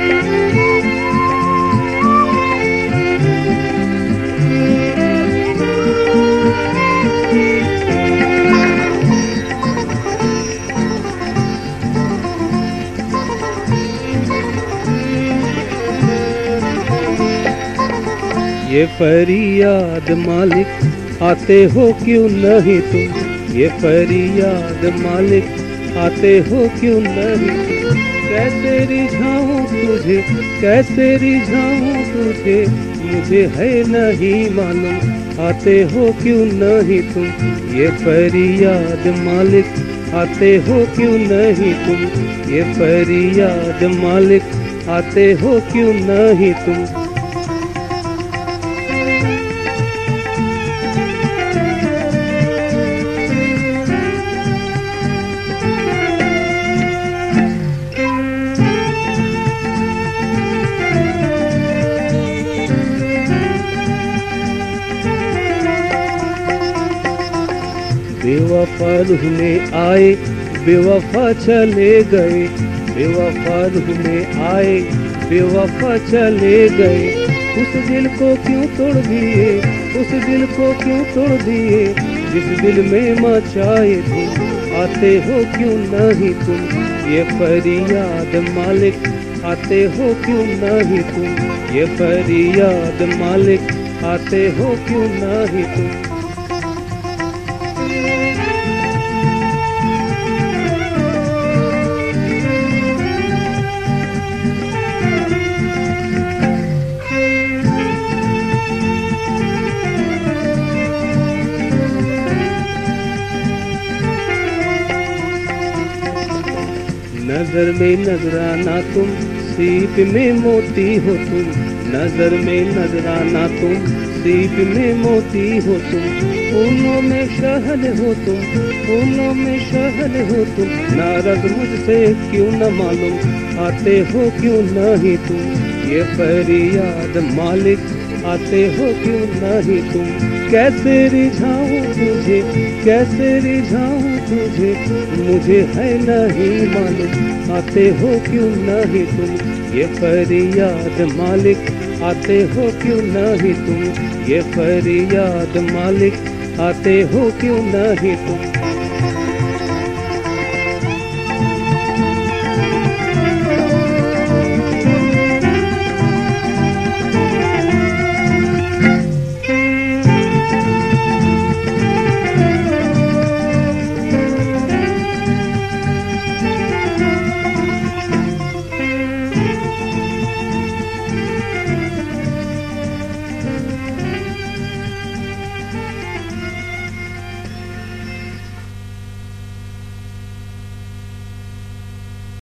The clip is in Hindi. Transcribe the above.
ये फरियाद मालिक आते हो क्यों नहीं तुम, ये फरियाद मालिक आते हो क्यों नहीं तुम। कैसे रिझाऊं तुझे, कैसे रिझाऊं तुझे, मुझे है नहीं मालूम आते हो क्यों नहीं तुम। ये फरियाद मालिक आते हो क्यों नहीं तुम, ये फरियाद मालिक आते हो क्यों नहीं तुम। बेवफा रूह में आए, बेवफा चले गए, बेवफा रूह में आए, बेवफा चले गए। उस दिल को क्यों तोड़ दिए, उस दिल को क्यों तोड़ दिए, जिस दिल में मचाए तुम आते हो क्यों नहीं तुम। ये फरियाद मालिक आते हो क्यों नहीं तुम, ये फरियाद मालिक आते हो क्यों नहीं तुम। नजर में नजराना तुम, सीप में मोती हो तुम। नजर में नजराना तुम, सीप में मोती हो तुम। फूलों में शहद हो तुम, फूलों में शहद हो तुम। नाराज मुझसे क्यों न मालूम आते हो क्यों नहीं तुम। ये फरियाद मालिक आते हो क्यों नहीं तुम। कैसे रिझाऊं तुझे, कैसे रिझाऊं तुझे, मुझे है नहीं मालूम आते हो क्यों नहीं तुम। ये फरियाद मालिक आते हो क्यों नहीं तुम, ये फरियाद मालिक आते हो क्यों नहीं तुम।